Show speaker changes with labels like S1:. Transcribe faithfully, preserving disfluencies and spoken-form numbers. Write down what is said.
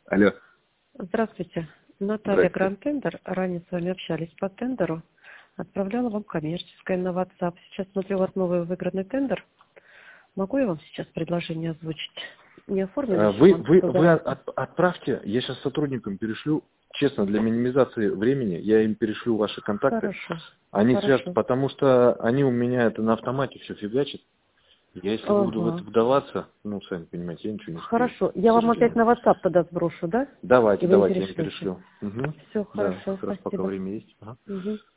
S1: Алло.
S2: Здравствуйте. Наталья
S1: Здрасте.
S2: Гранд-Тендер. Ранее с вами общались по тендеру. Отправляла вам коммерческое на WhatsApp. Сейчас смотрю, у вас новый выигранный тендер. Могу я вам сейчас предложение озвучить? Не оформлено
S1: А,
S2: еще
S1: Вы,
S2: банк
S1: вы, вы
S2: давайте.
S1: от- отправьте, я сейчас сотрудникам перешлю, честно, для минимизации времени, я им перешлю ваши контакты.
S2: Хорошо.
S1: Они связаны,
S2: Хорошо.
S1: потому что они у меня это на автомате все фигачат. Я если буду в это
S2: Ага.
S1: вдаваться, ну, сами понимаете, я ничего не успею,
S2: Хорошо.
S1: к
S2: Я вам опять
S1: сожалению.
S2: на WhatsApp тогда сброшу, да? И
S1: Давайте,
S2: вы им
S1: давайте, я им
S2: перешлете.
S1: перешлю. Угу.
S2: Все
S1: Да,
S2: хорошо,
S1: как раз пока
S2: спасибо.
S1: время есть. Ага.
S2: Угу.